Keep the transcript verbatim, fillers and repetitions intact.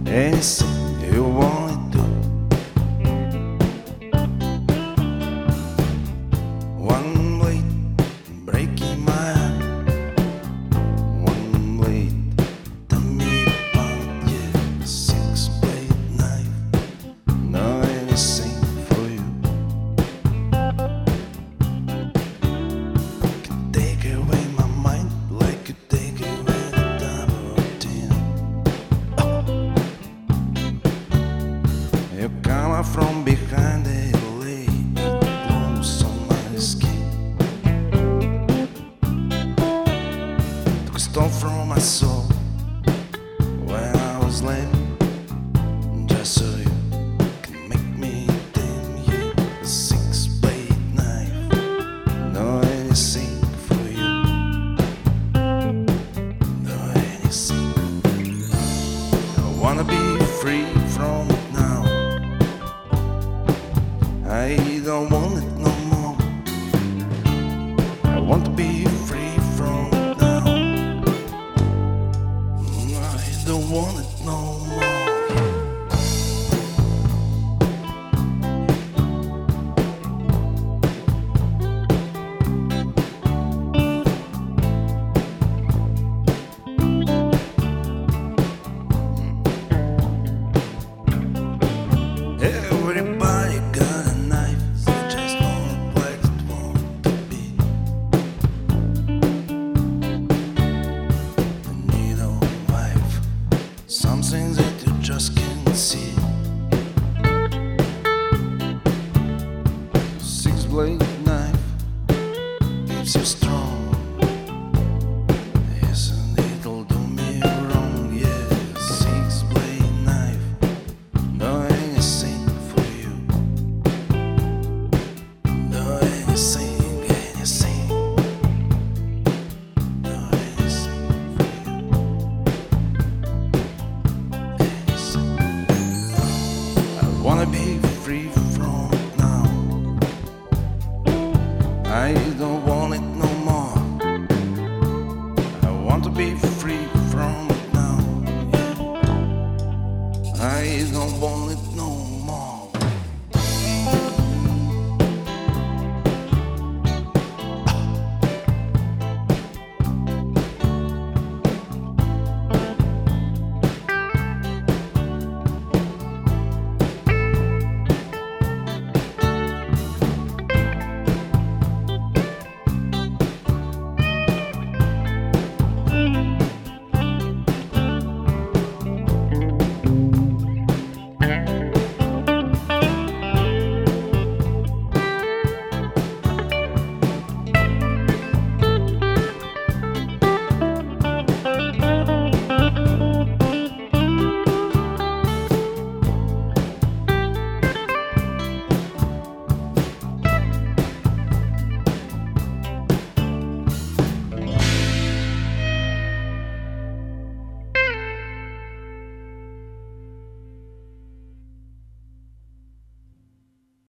anything you wanna do. One blade breaking my heart, one blade tell me about you. Six blade knife, not anything for you. Can take away my mind like you take away the double tin. You come up from behind it, lay it close on my skin. Took a stone from my soul when I was lame, just so you can make me damn you. A six blade knife, no anything for you, no anything. I wanna be free from it now. I don't want it no more. I want to be free from it now. I don't want it no more. Everybody got a knife, they just don't look like it want to be. You need a wife, some things that you just can't see. Six blade knife keeps you strong. Yes, and it'll do me wrong. Yeah, six blade knife, no anything for you, no anything, anything, no anything for you, anything. I wanna be free from it now. I don't want it no more. I want to be free from it now. Yeah. I don't want it